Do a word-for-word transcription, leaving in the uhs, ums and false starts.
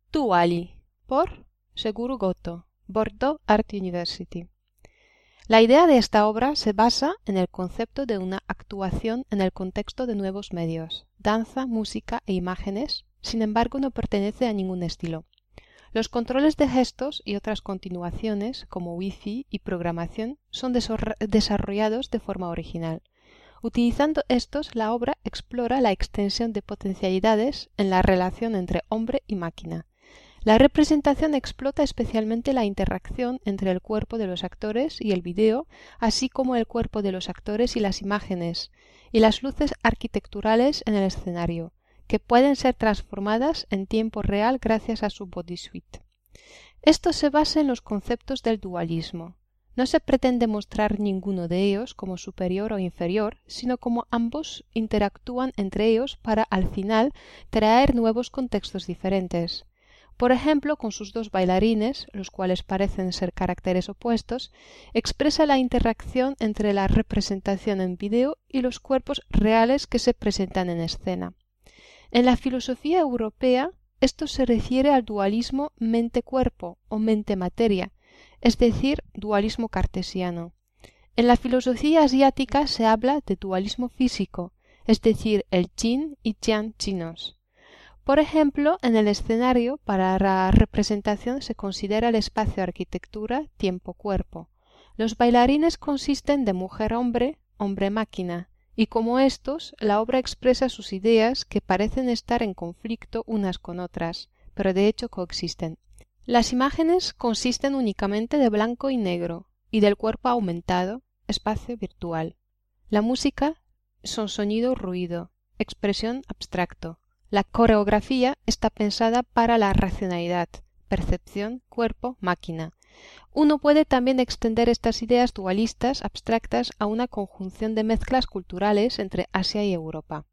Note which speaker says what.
Speaker 1: Duali, por Seguro Goto, Bordeaux Art University. La idea de esta obra se basa en el concepto de una actuación en el contexto de nuevos medios, danza, música e imágenes, sin embargo no pertenece a ningún estilo. Los controles de gestos y otras continuaciones, como Wi-Fi y programación, son desarrollados de forma original. Utilizando estos, la obra explora la extensión de potencialidades en la relación entre hombre y máquina. La representación explota especialmente la interacción entre el cuerpo de los actores y el vídeo, así como el cuerpo de los actores y las imágenes, y las luces arquitecturales en el escenario, que pueden ser transformadas en tiempo real gracias a su bodysuite. Esto se basa en los conceptos del dualismo. No se pretende mostrar ninguno de ellos como superior o inferior, sino como ambos interactúan entre ellos para, al final, traer nuevos contextos diferentes. Por ejemplo, con sus dos bailarines, los cuales parecen ser caracteres opuestos, expresa la interacción entre la representación en vídeo y los cuerpos reales que se presentan en escena. En la filosofía europea, esto se refiere al dualismo mente-cuerpo o mente-materia, es decir, dualismo cartesiano. En la filosofía asiática se habla de dualismo físico, es decir, el yin y yang chinos. Por ejemplo, en el escenario, para la representación se considera el espacio arquitectura, tiempo-cuerpo. Los bailarines consisten de mujer-hombre, hombre-máquina, y como estos, la obra expresa sus ideas que parecen estar en conflicto unas con otras, pero de hecho coexisten. Las imágenes consisten únicamente de blanco y negro, y del cuerpo aumentado, espacio virtual. La música son sonido-ruido, expresión abstracto. La coreografía está pensada para la racionalidad, percepción, cuerpo, máquina. Uno puede también extender estas ideas dualistas abstractas a una conjunción de mezclas culturales entre Asia y Europa.